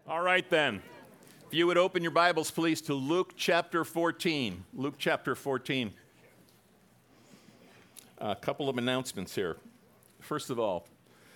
All right, then. If you would open your Bibles, please, to Luke chapter 14. Luke chapter 14. A couple of announcements here. First of all,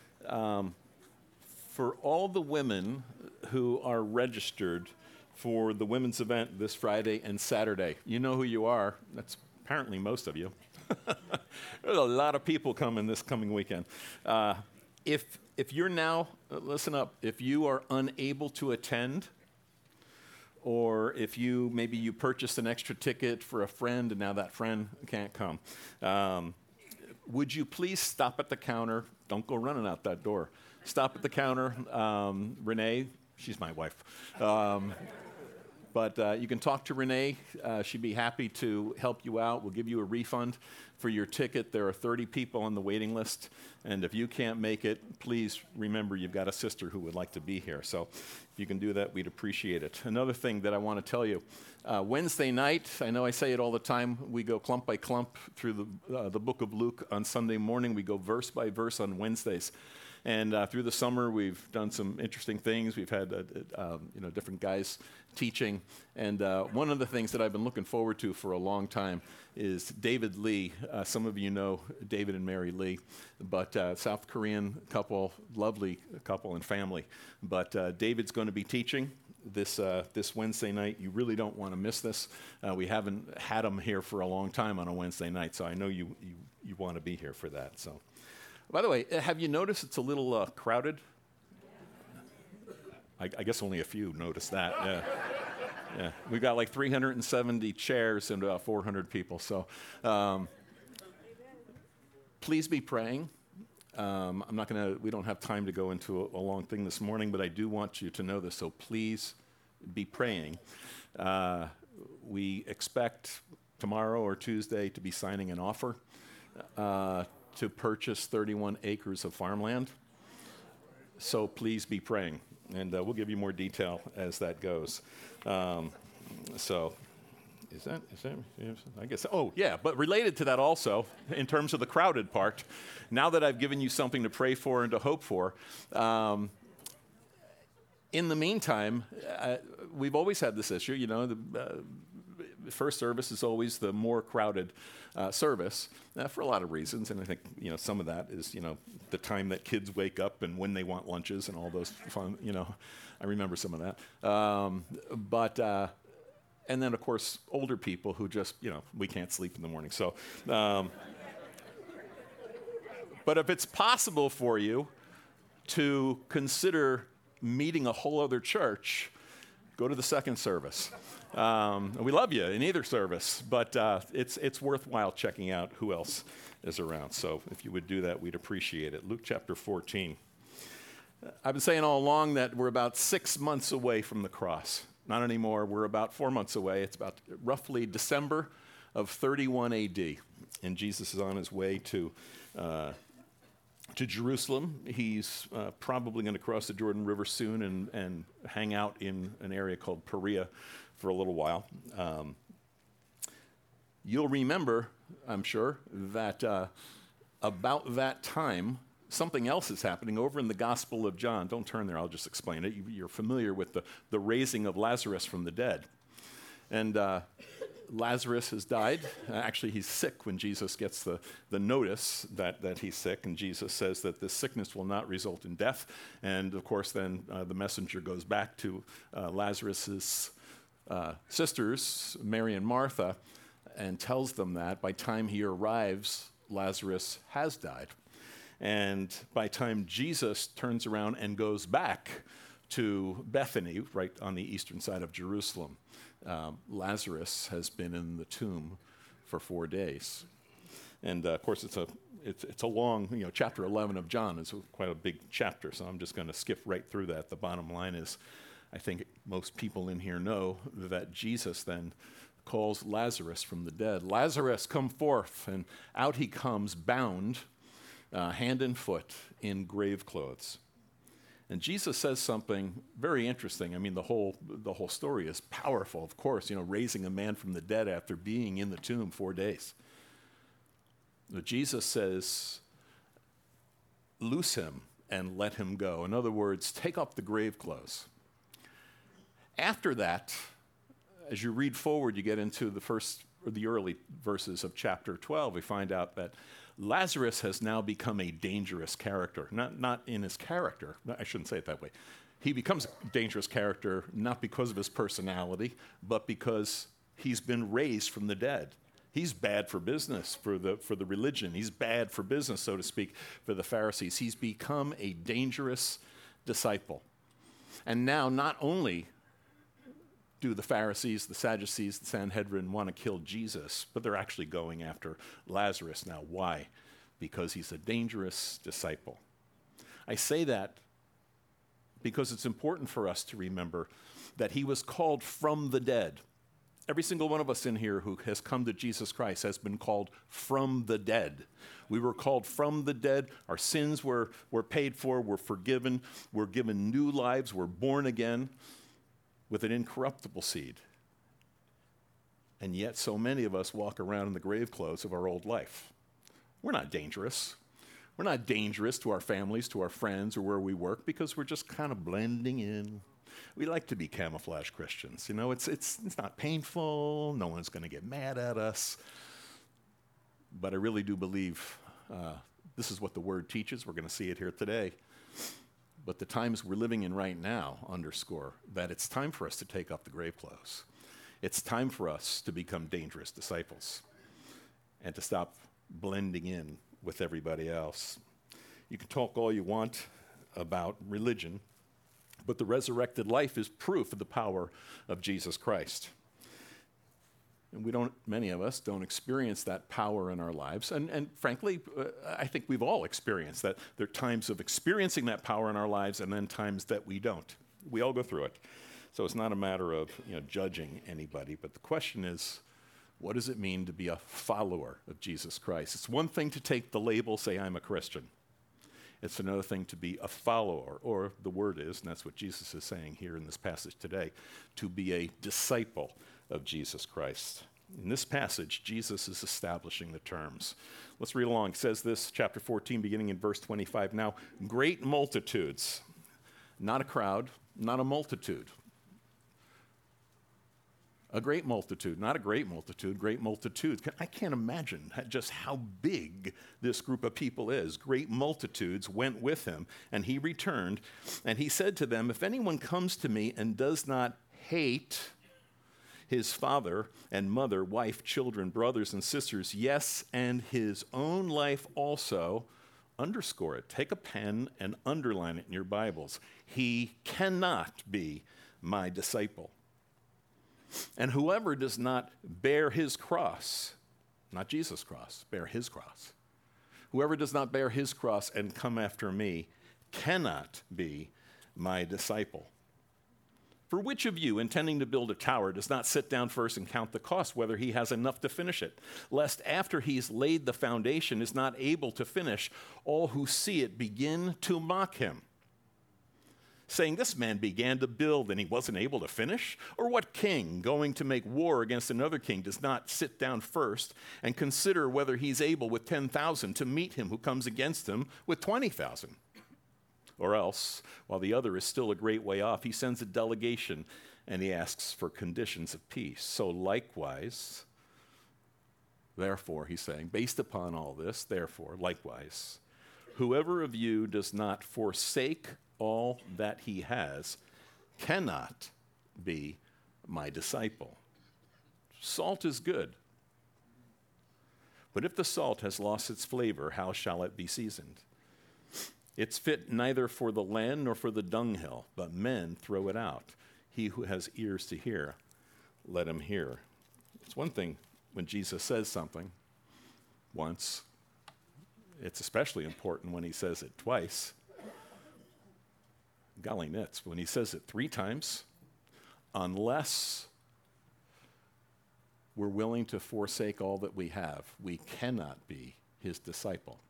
for all the women who are registered for the women's event this Friday and Saturday, you know who you are. That's apparently most of you. There's a lot of people coming this coming weekend. If you're now, listen up, if you are unable to attend, or if maybe you purchased an extra ticket for a friend and now that friend can't come, would you please stop at the counter? Don't go running out that door. Stop at the counter. Renee, she's my wife. But you can talk to Renee. She'd be happy to help you out. We'll give you a refund for your ticket. There are 30 people on the waiting list. And if you can't make it, please remember you've got a sister who would like to be here. So if you can do that, we'd appreciate it. Another thing that I want to tell you, Wednesday night, I know I say it all the time, we go clump by clump through the book of Luke on Sunday morning. We go verse by verse on Wednesdays. And through the summer, we've done some interesting things. We've had different guys teaching. And one of the things that I've been looking forward to for a long time is David Lee. Some of you know David and Mary Lee, but South Korean couple, lovely couple and family. But David's going to be teaching this Wednesday night. You really don't want to miss this. We haven't had him here for a long time on a Wednesday night, so I know you want to be here for that. So. By the way, have you noticed it's a little crowded? I guess only a few noticed that. Yeah. We've got like 370 chairs and about 400 people. So please be praying. We don't have time to go into a long thing this morning, but I do want you to know this. So please be praying. We expect tomorrow or Tuesday to be signing an offer to purchase 31 acres of farmland. So please be praying, and we'll give you more detail as that goes. So is that, I guess, oh yeah, but related to that also, in terms of the crowded part, now that I've given you something to pray for and to hope for, in the meantime, we've always had this issue, the first service is always the more crowded service for a lot of reasons, and I think some of that is the time that kids wake up and when they want lunches and all those fun. I remember some of that. And then of course older people who just we can't sleep in the morning. So, but if it's possible for you to consider meeting a whole other church, go to the second service. We love you in either service, but it's worthwhile checking out who else is around. So if you would do that, we'd appreciate it. Luke chapter 14. I've been saying all along that we're about 6 months away from the cross. Not anymore. We're about 4 months away. It's about roughly December of 31 AD, and Jesus is on his way to Jerusalem. He's probably going to cross the Jordan River soon and hang out in an area called Perea for a little while. You'll remember, I'm sure, that about that time, something else is happening over in the Gospel of John. Don't turn there, I'll just explain it. You're familiar with the raising of Lazarus from the dead. And Lazarus has died. Actually, he's sick when Jesus gets the notice that he's sick, and Jesus says that this sickness will not result in death. And of course, then the messenger goes back to Lazarus's sisters, Mary and Martha, and tells them that by time he arrives, Lazarus has died. And by time Jesus turns around and goes back to Bethany, right on the eastern side of Jerusalem, Lazarus has been in the tomb for 4 days. And of course, it's a long, chapter 11 of John is quite a big chapter, so I'm just going to skip right through that. The bottom line is, I think most people in here know that Jesus then calls Lazarus from the dead. Lazarus, come forth. And out he comes, bound, hand and foot, in grave clothes. And Jesus says something very interesting. I mean, the whole story is powerful, of course, raising a man from the dead after being in the tomb 4 days. But Jesus says, loose him and let him go. In other words, take off the grave clothes. After that, as you read forward, you get into the early verses of chapter 12. We find out that Lazarus has now become a dangerous character. Not in his character. I shouldn't say it that way. He becomes a dangerous character not because of his personality, but because he's been raised from the dead. He's bad for business for the religion. He's bad for business, so to speak, for the Pharisees. He's become a dangerous disciple. And now not only do the Pharisees, the Sadducees, the Sanhedrin want to kill Jesus, but they're actually going after Lazarus now. Why? Because he's a dangerous disciple. I say that because it's important for us to remember that he was called from the dead. Every single one of us in here who has come to Jesus Christ has been called from the dead. We were called from the dead. Our sins were paid for, were forgiven, we're given new lives, we're born again with an incorruptible seed. And yet so many of us walk around in the grave clothes of our old life. We're not dangerous. We're not dangerous to our families, to our friends, or where we work because we're just kind of blending in. We like to be camouflage Christians. You know, it's not painful. No one's going to get mad at us. But I really do believe this is what the Word teaches. We're going to see it here today. But the times we're living in right now underscore that it's time for us to take up the grave clothes. It's time for us to become dangerous disciples and to stop blending in with everybody else. You can talk all you want about religion, but the resurrected life is proof of the power of Jesus Christ. And many of us don't experience that power in our lives. And frankly, I think we've all experienced that. There are times of experiencing that power in our lives and then times that we don't. We all go through it. So it's not a matter of judging anybody, but the question is, what does it mean to be a follower of Jesus Christ? It's one thing to take the label, say, I'm a Christian. It's another thing to be a follower, or the word is, and that's what Jesus is saying here in this passage today, to be a disciple of Jesus Christ. In this passage, Jesus is establishing the terms. Let's read along. It says this, chapter 14, beginning in verse 25. Now, great multitudes, not a crowd, not a multitude. A great multitude, not a great multitude, great multitudes. I can't imagine just how big this group of people is. Great multitudes went with him, and he returned, and he said to them, if anyone comes to me and does not hate his father and mother, wife, children, brothers and sisters, yes, and his own life also, underscore it. Take a pen and underline it in your Bibles. He cannot be my disciple. And whoever does not bear his cross, not Jesus' cross, bear his cross. Whoever does not bear his cross and come after me cannot be my disciple. For which of you, intending to build a tower, does not sit down first and count the cost, whether he has enough to finish it, lest after he's laid the foundation is not able to finish, all who see it begin to mock him, saying, this man began to build and he wasn't able to finish? Or what king, going to make war against another king, does not sit down first and consider whether he's able with 10,000 to meet him who comes against him with 20,000? Or else, while the other is still a great way off, he sends a delegation and he asks for conditions of peace. So likewise, therefore, he's saying, based upon all this, therefore, likewise, whoever of you does not forsake all that he has cannot be my disciple. Salt is good, but if the salt has lost its flavor, how shall it be seasoned? It's fit neither for the land nor for the dunghill, but men throw it out. He who has ears to hear, let him hear. It's one thing when Jesus says something once. It's especially important when he says it twice. Golly nits, when he says it 3 times, unless we're willing to forsake all that we have, we cannot be his disciple.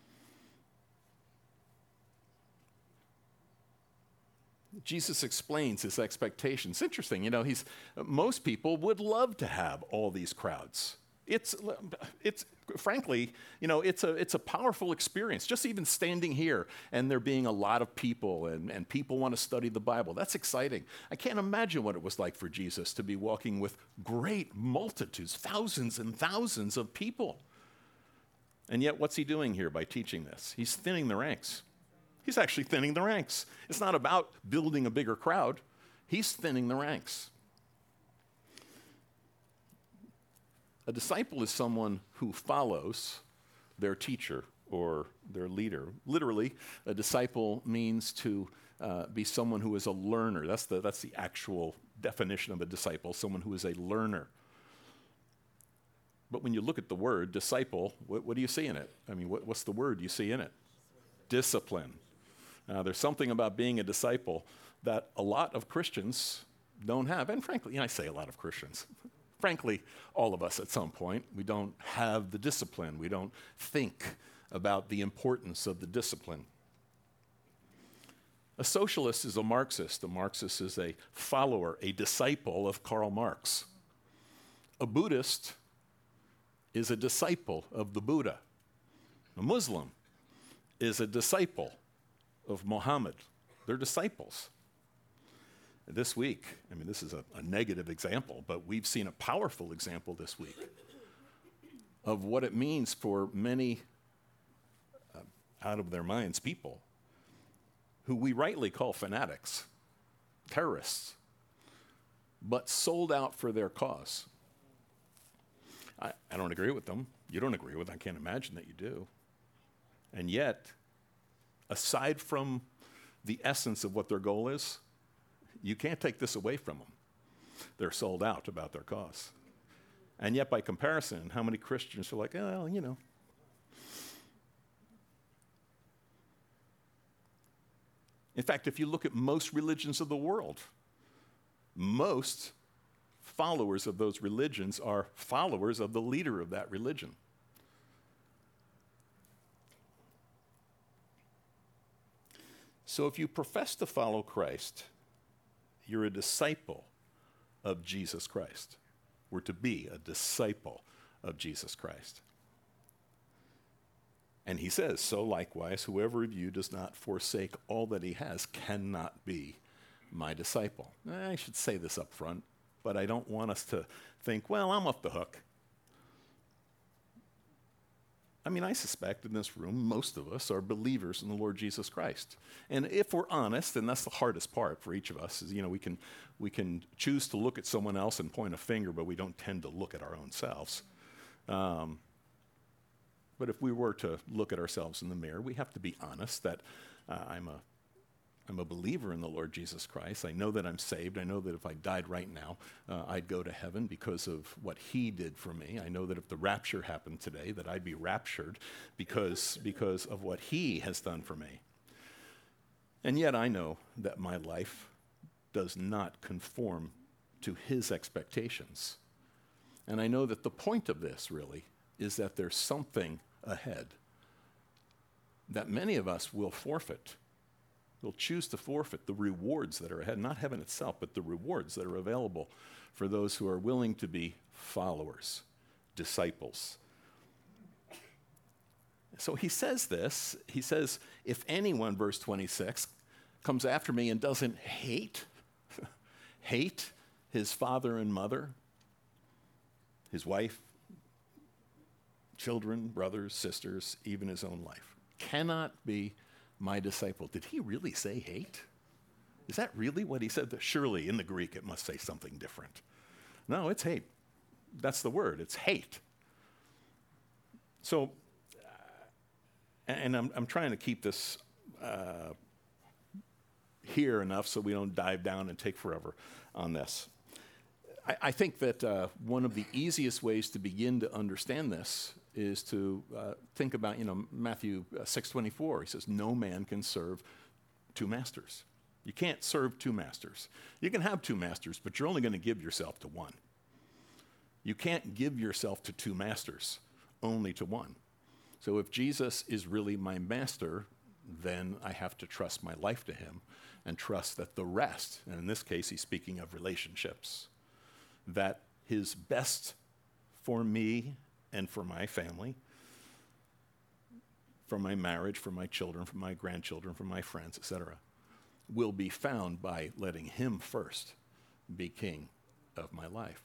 Jesus explains his expectations. It's interesting, most people would love to have all these crowds. It's frankly, it's a powerful experience. Just even standing here and there being a lot of people and people want to study the Bible. That's exciting. I can't imagine what it was like for Jesus to be walking with great multitudes, thousands and thousands of people. And yet, what's he doing here by teaching this? He's thinning the ranks. He's actually thinning the ranks. It's not about building a bigger crowd. He's thinning the ranks. A disciple is someone who follows their teacher or their leader. Literally, a disciple means to be someone who is a learner. That's the actual definition of a disciple, someone who is a learner. But when you look at the word disciple, what do you see in it? I mean, what's the word you see in it? Discipline. There's something about being a disciple that a lot of Christians don't have. And frankly, I say a lot of Christians. Frankly, all of us at some point, we don't have the discipline. We don't think about the importance of the discipline. A socialist is a Marxist. A Marxist is a follower, a disciple of Karl Marx. A Buddhist is a disciple of the Buddha. A Muslim is a disciple of Muhammad. They're disciples. This week, this is a negative example, but we've seen a powerful example this week of what it means for many out of their minds people who we rightly call fanatics, terrorists, but sold out for their cause. I don't agree with them. You don't agree with them. I can't imagine that you do. And yet, aside from the essence of what their goal is, you can't take this away from them. They're sold out about their cause. And yet, by comparison, how many Christians are like, oh, In fact, if you look at most religions of the world, most followers of those religions are followers of the leader of that religion. So if you profess to follow Christ, you're a disciple of Jesus Christ. We're to be a disciple of Jesus Christ. And he says, so likewise, whoever of you does not forsake all that he has cannot be my disciple. I should say this up front, but I don't want us to think, well, I'm off the hook. I suspect in this room, most of us are believers in the Lord Jesus Christ. And if we're honest, and that's the hardest part for each of us, is, we can choose to look at someone else and point a finger, but we don't tend to look at our own selves. But if we were to look at ourselves in the mirror, we have to be honest that I'm a believer in the Lord Jesus Christ. I know that I'm saved. I know that if I died right now, I'd go to heaven because of what he did for me. I know that if the rapture happened today, that I'd be raptured because of what he has done for me. And yet I know that my life does not conform to his expectations. And I know that the point of this really is that there's something ahead that many of us will forfeit. We'll choose to forfeit the rewards that are ahead, not heaven itself, but the rewards that are available for those who are willing to be followers, disciples. So he says this. He says, if anyone, verse 26, comes after me and doesn't hate his father and mother, his wife, children, brothers, sisters, even his own life, cannot be my disciple. Did he really say hate? Is that really what he said? Surely in the Greek it must say something different. No, it's hate. That's the word. It's hate. So, and I'm trying to keep this here enough so we don't dive down and take forever on this. I think that one of the easiest ways to begin to understand this is to think about, Matthew 6:24. He says, no man can serve two masters. You can't serve two masters. You can have two masters, but you're only going to give yourself to one. You can't give yourself to two masters, only to one. So if Jesus is really my master, then I have to trust my life to him and trust that the rest, and in this case he's speaking of relationships, that his best for me and for my family, for my marriage, for my children, for my grandchildren, for my friends, etc., will be found by letting him first be king of my life.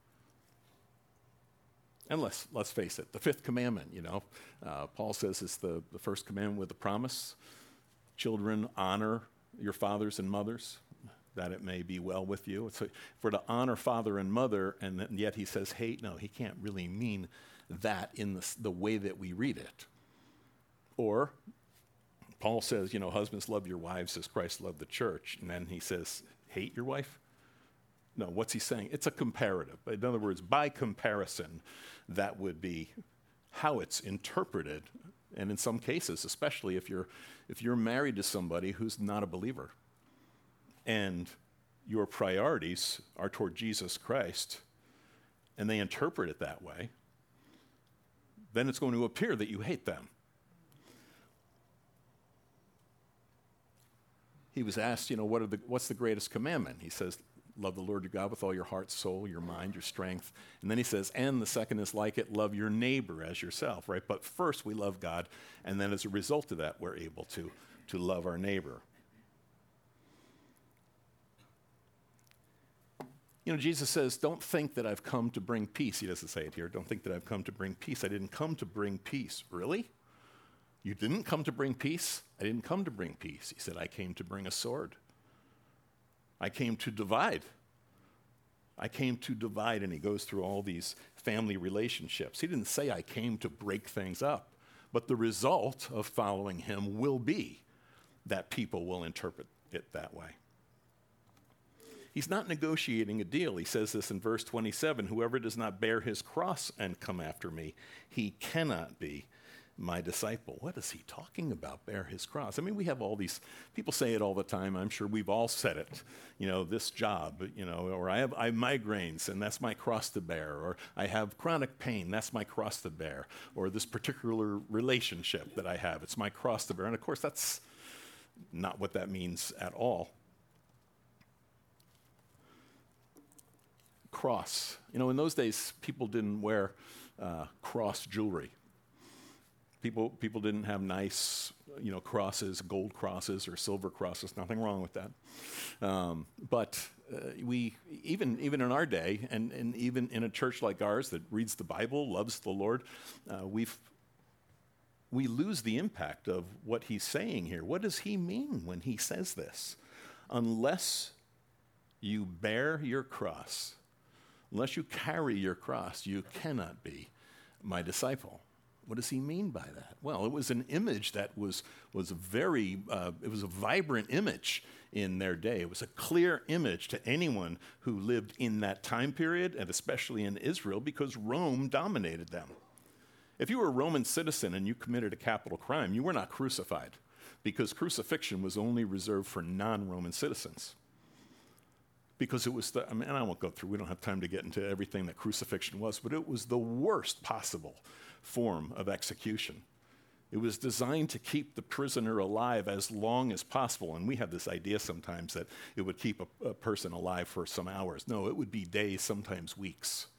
And let's face it, the fifth commandment, Paul says it's the first commandment with a promise. Children, honor your fathers and mothers, that it may be well with you. It's for to honor father and mother, and yet he says, hey, no, he can't really mean that in the way that we read it. Or Paul says, husbands, love your wives as Christ loved the church. And then he says, hate your wife? No, what's he saying? It's a comparative. In other words, by comparison, that would be how it's interpreted. And in some cases, especially if you're married to somebody who's not a believer, and your priorities are toward Jesus Christ, and they interpret it that way, then it's going to appear that you hate them. He was asked, what's the greatest commandment? He says, love the Lord your God with all your heart, soul, your mind, your strength. And then he says, and the second is like it, love your neighbor as yourself, right? But first we love God, and then as a result of that, we're able to love our neighbor. Jesus says, don't think that I've come to bring peace. He doesn't say it here. Don't think that I've come to bring peace. I didn't come to bring peace. Really? You didn't come to bring peace? I didn't come to bring peace. He said, I came to bring a sword. I came to divide. I came to divide, and he goes through all these family relationships. He didn't say I came to break things up, but the result of following him will be that people will interpret it that way. He's not negotiating a deal. He says this in verse 27, whoever does not bear his cross and come after me, he cannot be my disciple. What is he talking about, bear his cross? I mean, we have all these, people say it all the time. I'm sure we've all said it. This job, or I have migraines, and that's my cross to bear. Or I have chronic pain, that's my cross to bear. Or this particular relationship that I have, it's my cross to bear. And of course, that's not what that means at all. Cross. In those days, people didn't wear cross jewelry. People didn't have nice, crosses, gold crosses or silver crosses. Nothing wrong with that. But we, even in our day, and even in a church like ours that reads the Bible, loves the Lord, we lose the impact of what he's saying here. What does he mean when he says this? Unless you bear your cross, unless you carry your cross, you cannot be my disciple. What does he mean by that? Well, it was an image that was very, it was a vibrant image in their day. It was a clear image to anyone who lived in that time period, and especially in Israel, because Rome dominated them. If you were a Roman citizen and you committed a capital crime, you were not crucified, because crucifixion was only reserved for non-Roman citizens. Because it was and I won't go through, we don't have time to get into everything that crucifixion was, but it was the worst possible form of execution. It was designed to keep the prisoner alive as long as possible. And we have this idea sometimes that it would keep a person alive for some hours. No, it would be days, sometimes weeks.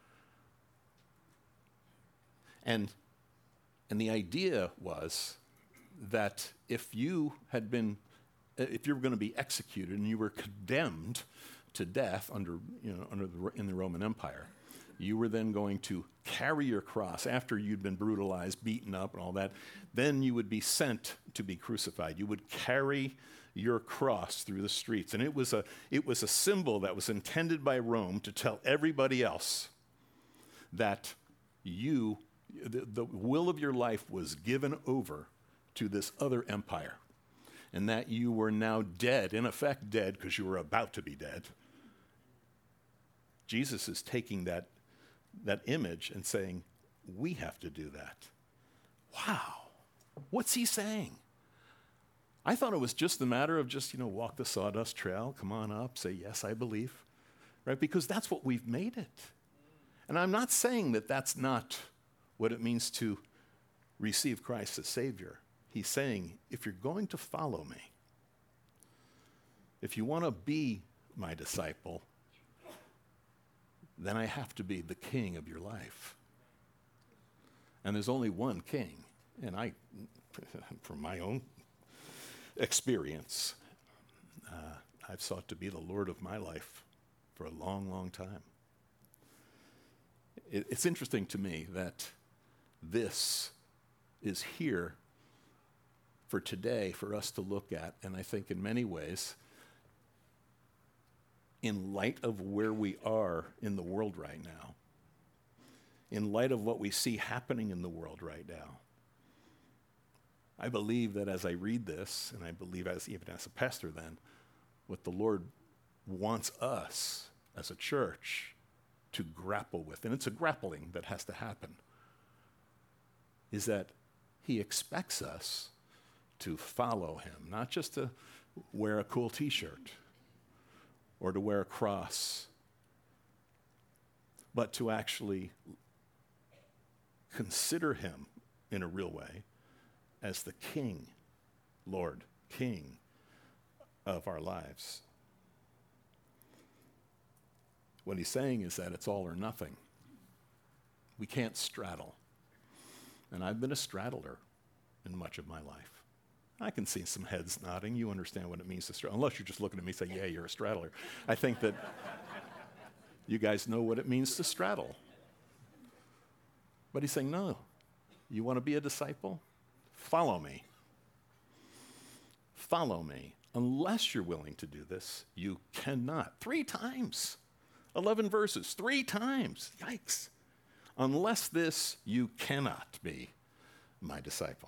And the idea was that if you were going to be executed and you were condemned to death in the Roman Empire, you were then going to carry your cross after you'd been brutalized, beaten up, and all that. Then you would be sent to be crucified. You would carry your cross through the streets. And it was a symbol that was intended by Rome to tell everybody else that the will of your life was given over to this other empire, and that you were now dead, in effect dead because you were about to be dead. Jesus is taking that image and saying, we have to do that. Wow. What's he saying? I thought it was just a matter of walk the sawdust trail, come on up, say, yes, I believe, right? Because that's what we've made it. And I'm not saying that that's not what it means to receive Christ as Savior. He's saying, if you're going to follow me, if you want to be my disciple, then I have to be the king of your life. And there's only one king. And I, from my own experience, I've sought to be the Lord of my life for a long, long time. It's interesting to me that this is here for today for us to look at, and I think in many ways, in light of where we are in the world right now, in light of what we see happening in the world right now, I believe that as I read this, and I believe even as a pastor then, what the Lord wants us as a church to grapple with, and it's a grappling that has to happen, is that he expects us to follow him, not just to wear a cool t-shirt or to wear a cross, but to actually consider him in a real way as the King, Lord, King of our lives. What he's saying is that it's all or nothing. We can't straddle. And I've been a straddler in much of my life. I can see some heads nodding. You understand what it means to straddle, unless you're just looking at me and say, yeah, you're a straddler. I think that you guys know what it means to straddle. But he's saying, no, you want to be a disciple? Follow me. Follow me. Unless you're willing to do this, you cannot. 3 times. 11 verses, 3 times. Yikes. Unless this, you cannot be my disciple.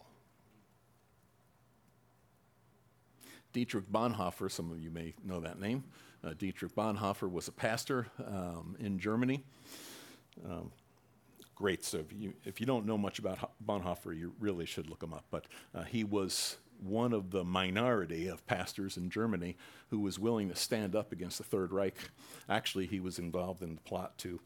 Dietrich Bonhoeffer, some of you may know that name. Dietrich Bonhoeffer was a pastor in Germany. Great, so if you don't know much about Bonhoeffer, you really should look him up. But he was one of the minority of pastors in Germany who was willing to stand up against the Third Reich. Actually, he was involved in the plot to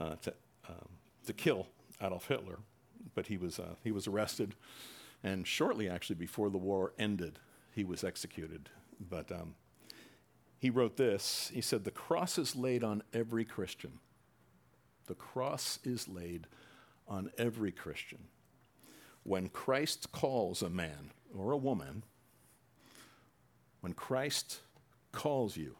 kill Adolf Hitler, but he was arrested, and shortly actually before the war ended, he was executed. But he wrote this. He said, "The cross is laid on every Christian. The cross is laid on every Christian. When Christ calls a man or a woman, when Christ calls you,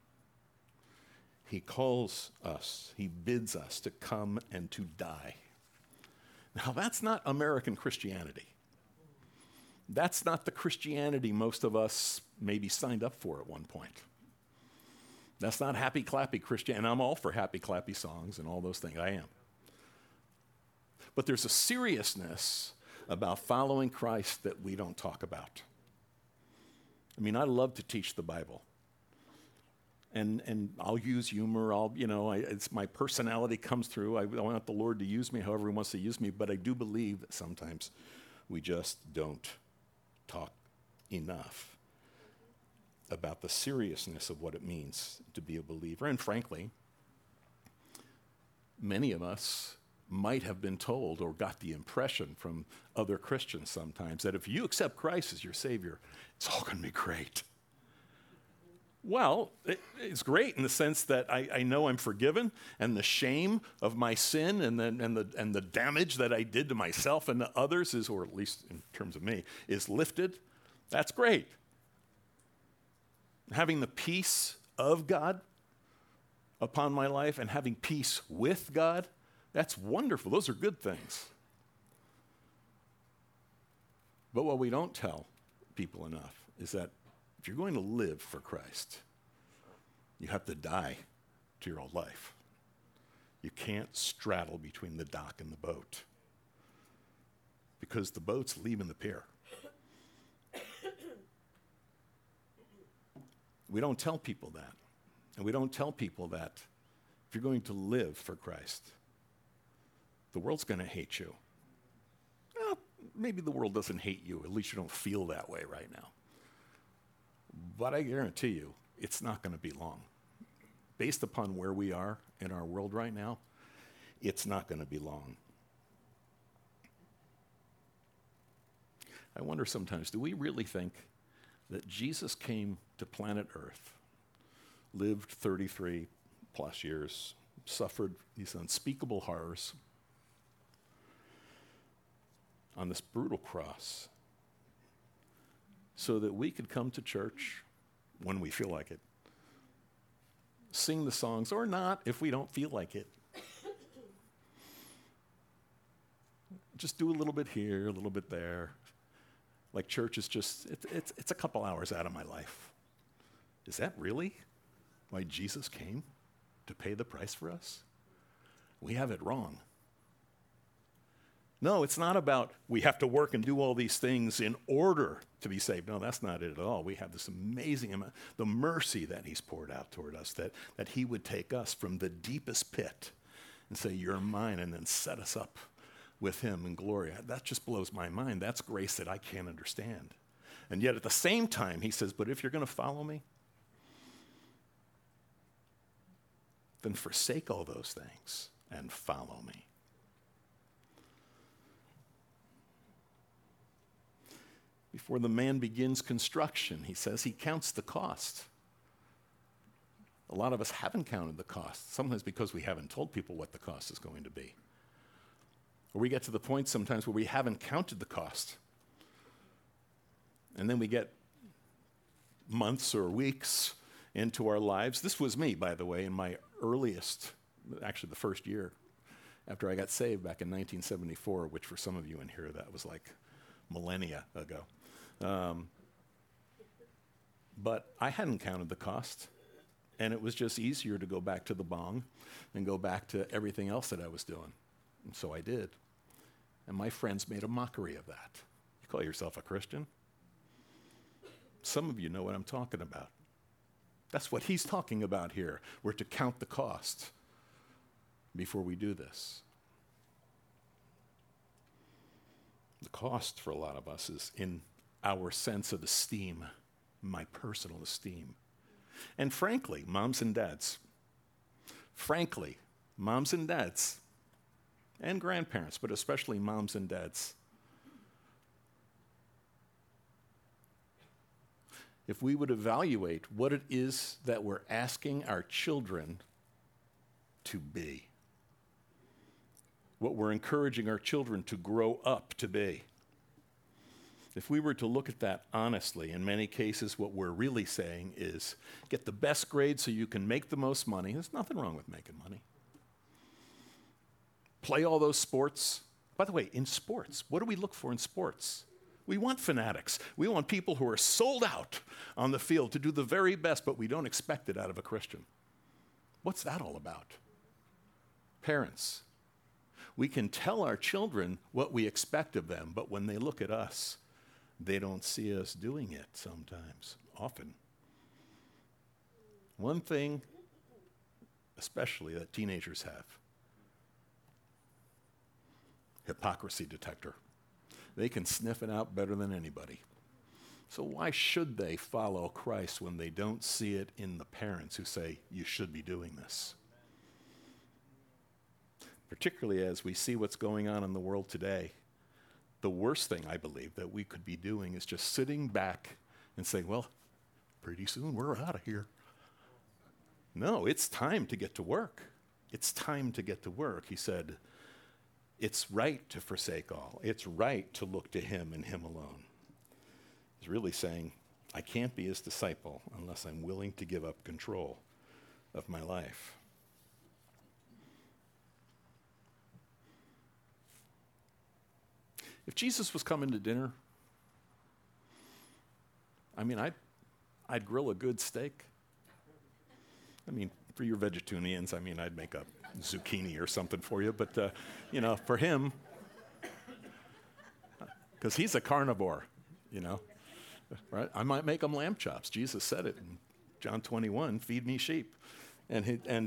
he calls us, he bids us to come and to die." Now, that's not American Christianity. That's not the Christianity most of us maybe signed up for at one point. That's not happy, clappy Christianity. And I'm all for happy, clappy songs and all those things. I am. But there's a seriousness about following Christ that we don't talk about. I mean, I love to teach the Bible. And I'll use humor. It's my personality comes through. I want the Lord to use me however he wants to use me. But I do believe that sometimes we just don't talk enough about the seriousness of what it means to be a believer. And frankly, many of us might have been told or got the impression from other Christians sometimes that if you accept Christ as your Savior, it's all going to be great. Well, it's great in the sense that I know I'm forgiven, and the shame of my sin and the damage that I did to myself and to others is, or at least in terms of me, is lifted. That's great. Having the peace of God upon my life and having peace with God, that's wonderful. Those are good things. But what we don't tell people enough is that if you're going to live for Christ, you have to die to your old life. You can't straddle between the dock and the boat because the boat's leaving the pier. We don't tell people that. And we don't tell people that if you're going to live for Christ, the world's going to hate you. Well, maybe the world doesn't hate you. At least you don't feel that way right now. But I guarantee you, it's not going to be long. Based upon where we are in our world right now, it's not going to be long. I wonder sometimes, do we really think that Jesus came to planet Earth, lived 33 plus years, suffered these unspeakable horrors on this brutal cross so that we could come to church when we feel like it, sing the songs, or not if we don't feel like it. Just do a little bit here, a little bit there. Like church is just, it's a couple hours out of my life. Is that really why Jesus came? To pay the price for us? We have it wrong. No, it's not about we have to work and do all these things in order to be saved. No, that's not it at all. We have this amazing amount, the mercy that he's poured out toward us, that he would take us from the deepest pit and say, you're mine, and then set us up with him in glory. That just blows my mind. That's grace that I can't understand. And yet at the same time, he says, but if you're going to follow me, then forsake all those things and follow me. Before the man begins construction, he says he counts the cost. A lot of us haven't counted the cost, sometimes because we haven't told people what the cost is going to be. Or we get to the point sometimes where we haven't counted the cost. And then we get months or weeks into our lives. This was me, by the way, in my earliest, actually the first year after I got saved back in 1974, which for some of you in here, that was like millennia ago. But I hadn't counted the cost, and it was just easier to go back to the bong and go back to everything else that I was doing. And so I did. And my friends made a mockery of that. You call yourself a Christian? Some of you know what I'm talking about. That's what he's talking about here. We're to count the cost before we do this. The cost for a lot of us is in our sense of esteem, my personal esteem. And frankly, moms and dads, and grandparents, but especially moms and dads, if we would evaluate what it is that we're asking our children to be, what we're encouraging our children to grow up to be, if we were to look at that honestly, in many cases what we're really saying is get the best grade so you can make the most money. There's nothing wrong with making money. Play all those sports. By the way, in sports, what do we look for in sports? We want fanatics. We want people who are sold out on the field to do the very best, but we don't expect it out of a Christian. What's that all about? Parents, we can tell our children what we expect of them, but when they look at us, they don't see us doing it sometimes, often. One thing, especially that teenagers have, hypocrisy detector. They can sniff it out better than anybody. So why should they follow Christ when they don't see it in the parents who say, you should be doing this? Particularly as we see what's going on in the world today, the worst thing I believe that we could be doing is just sitting back and saying, well, pretty soon we're out of here. No, it's time to get to work. It's time to get to work. He said, it's right to forsake all. It's right to look to him and him alone. He's really saying, I can't be his disciple unless I'm willing to give up control of my life. If Jesus was coming to dinner, I'd grill a good steak. For your vegetarians, I'd make a zucchini or something for you. But, for him, because he's a carnivore, right? I might make him lamb chops. Jesus said it in John 21, feed me sheep. And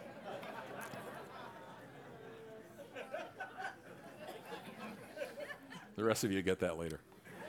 the rest of you get that later.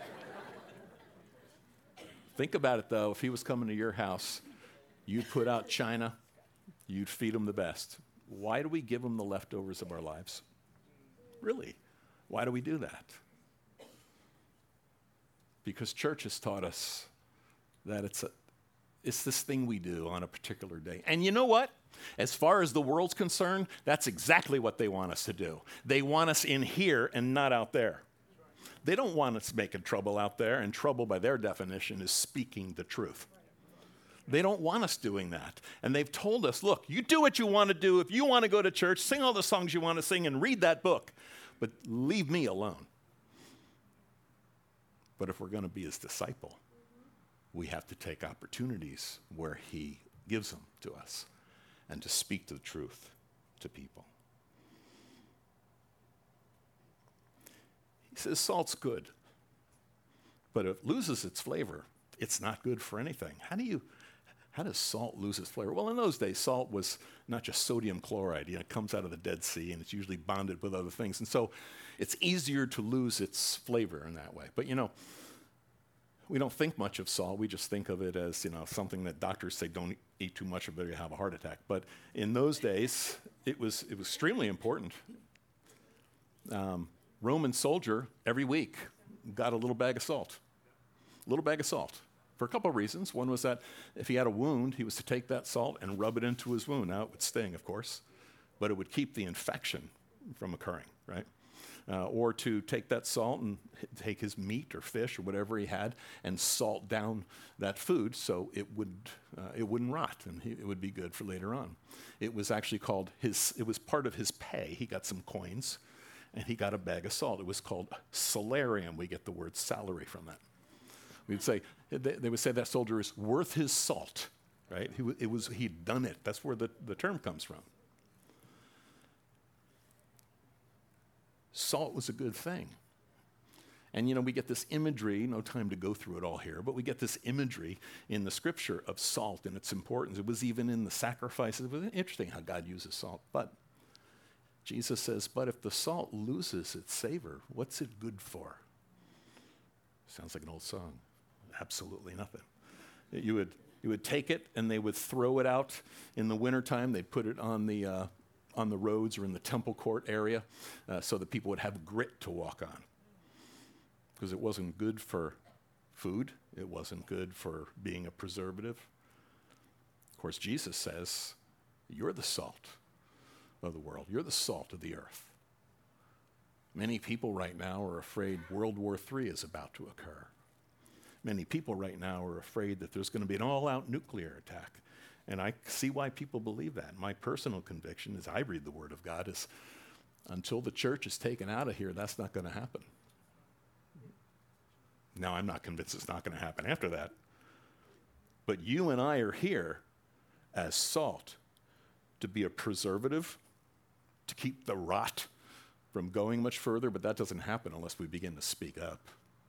Think about it, though. If he was coming to your house, you'd put out china, you'd feed him the best. Why do we give him the leftovers of our lives? Really? Why do we do that? Because church has taught us that It's this thing we do on a particular day. And you know what? As far as the world's concerned, that's exactly what they want us to do. They want us in here and not out there. They don't want us making trouble out there, and trouble by their definition is speaking the truth. They don't want us doing that. And they've told us, look, you do what you want to do. If you want to go to church, sing all the songs you want to sing and read that book, but leave me alone. But if we're going to be his disciple, we have to take opportunities where he gives them to us and to speak the truth to people. He says salt's good, but if it loses its flavor, it's not good for anything. How does salt lose its flavor? Well, in those days, salt was not just sodium chloride. It comes out of the Dead Sea, and it's usually bonded with other things. And so it's easier to lose its flavor in that way. But, we don't think much of salt. We just think of it as, something that doctors say don't eat too much of it or you have a heart attack. But in those days, it was extremely important. Roman soldier, every week, got a little bag of salt. A little bag of salt. For a couple of reasons. One was that if he had a wound, he was to take that salt and rub it into his wound. Now, it would sting, of course, but it would keep the infection from occurring, right? Or to take that salt and take his meat or fish or whatever he had and salt down that food so it wouldn't rot and it would be good for later on. It was actually called it was part of his pay. He got some coins and he got a bag of salt. It was called salarium. We get the word salary from that. They would say that soldier is worth his salt, right? He'd done it. That's where the term comes from. Salt was a good thing. And, we get this imagery, no time to go through it all here, but we get this imagery in the scripture of salt and its importance. It was even in the sacrifices. It was interesting how God uses salt. But Jesus says, but if the salt loses its savor, what's it good for? Sounds like an old song. Absolutely nothing. You would take it and they would throw it out in the wintertime. They'd put it on the roads or in the temple court area so that people would have grit to walk on. Because it wasn't good for food. It wasn't good for being a preservative. Of course, Jesus says, you're the salt of the world. You're the salt of the earth. Many people right now are afraid World War III is about to occur. Many people right now are afraid that there's going to be an all-out nuclear attack. And I see why people believe that. My personal conviction, as I read the Word of God, is until the church is taken out of here, that's not going to happen. Now, I'm not convinced it's not going to happen after that. But you and I are here as salt to be a preservative, to keep the rot from going much further, but that doesn't happen unless we begin to speak up.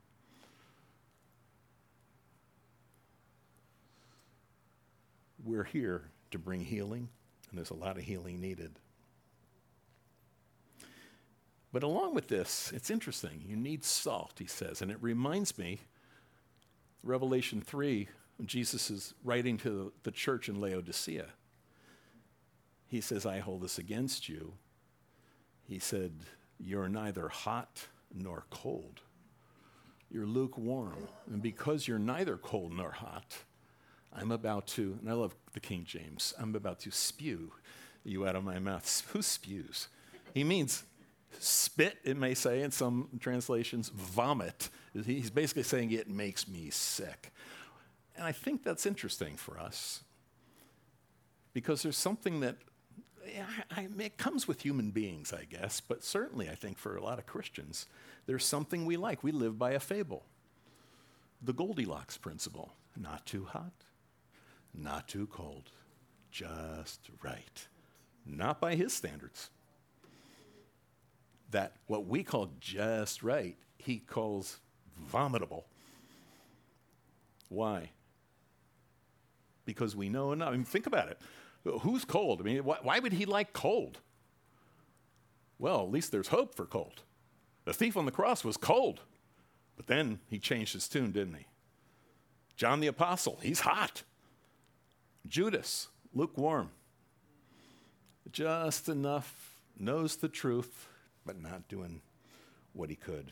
We're here to bring healing, and there's a lot of healing needed. But along with this, it's interesting. You need salt, he says, and it reminds me, Revelation 3, when Jesus is writing to the church in Laodicea. He says, I hold this against you. He said, you're neither hot nor cold. You're lukewarm. And because you're neither cold nor hot, I'm about to, and I love the King James, I'm about to spew you out of my mouth. Who spews? He means spit, it may say in some translations, vomit. He's basically saying it makes me sick. And I think that's interesting for us because there's something that, it comes with human beings, I guess, but certainly I think for a lot of Christians, there's something we like. We live by a fable. The Goldilocks principle. Not too hot, not too cold, just right. Not by his standards. That what we call just right, he calls vomitable. Why? Because we know enough. I mean, think about it. Who's cold? I mean, why would he like cold? Well, at least there's hope for cold. The thief on the cross was cold, but then he changed his tune, didn't he? John the Apostle, he's hot. Judas, lukewarm. Just enough, knows the truth, but not doing what he could.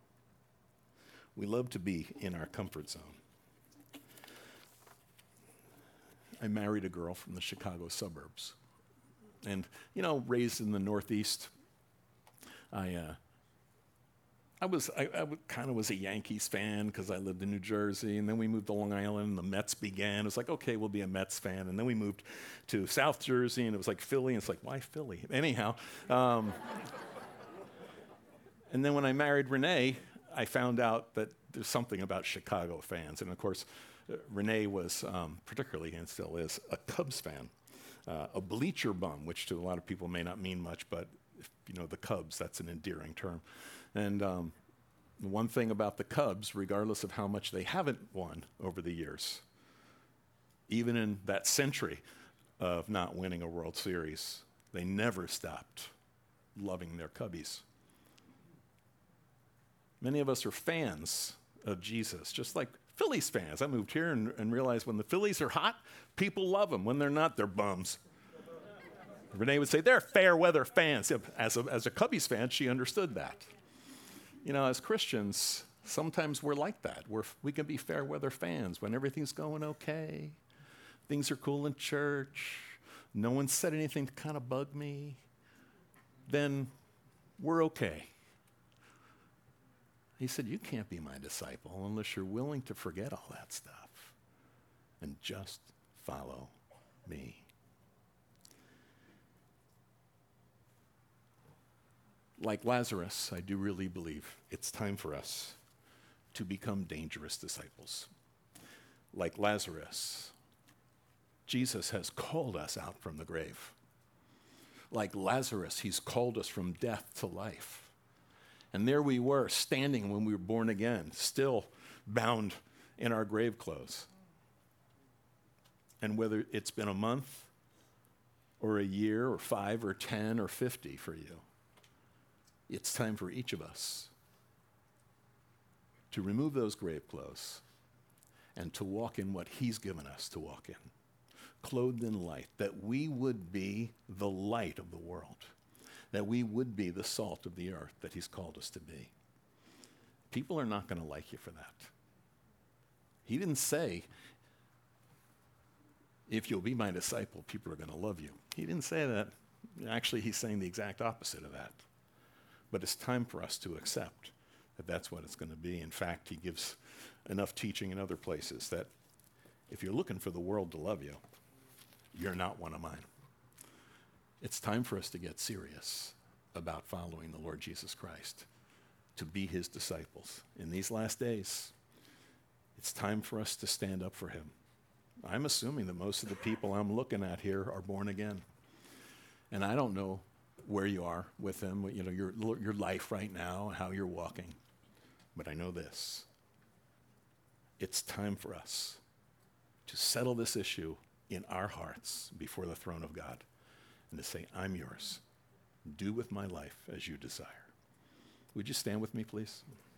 We love to be in our comfort zone. I married a girl from the Chicago suburbs. And, you know, raised in the Northeast, I kind of was a Yankees fan because I lived in New Jersey, and then we moved to Long Island, and the Mets began. It was like, okay, we'll be a Mets fan. And then we moved to South Jersey, and it was like Philly, and it's like, why Philly? Anyhow. And then when I married Renee, I found out that there's something about Chicago fans. And of course, Renee was, particularly, and still is, a Cubs fan, a bleacher bum, which to a lot of people may not mean much, but if you know the Cubs, that's an endearing term. And the one thing about the Cubs, regardless of how much they haven't won over the years, even in that century of not winning a World Series, they never stopped loving their Cubbies. Many of us are fans of Jesus, just like Phillies fans. I moved here and realized when the Phillies are hot, people love them. When they're not, they're bums. Renee would say, they're fair weather fans. As a Cubbies fan, she understood that. You know, as Christians, sometimes we're like that. We can be fair weather fans when everything's going okay. Things are cool in church. No one said anything to kind of bug me. Then we're okay. He said, you can't be my disciple unless you're willing to forget all that stuff and just follow me. Like Lazarus, I do really believe it's time for us to become dangerous disciples. Like Lazarus, Jesus has called us out from the grave. Like Lazarus, he's called us from death to life. And there we were, standing when we were born again, still bound in our grave clothes. And whether it's been a month or a year or 5 or 10 or 50 for you, it's time for each of us to remove those grave clothes and to walk in what he's given us to walk in, clothed in light, that we would be the light of the world, that we would be the salt of the earth that he's called us to be. People are not going to like you for that. He didn't say, if you'll be my disciple, people are going to love you. He didn't say that. Actually, he's saying the exact opposite of that. But it's time for us to accept that that's what it's going to be. In fact, he gives enough teaching in other places that if you're looking for the world to love you, you're not one of mine. It's time for us to get serious about following the Lord Jesus Christ, to be his disciples. In these last days, it's time for us to stand up for him. I'm assuming that most of the people I'm looking at here are born again. And I don't know where you are with him, you know, your life right now, how you're walking. But I know this. It's time for us to settle this issue in our hearts before the throne of God and to say, I'm yours. Do with my life as you desire. Would you stand with me, please?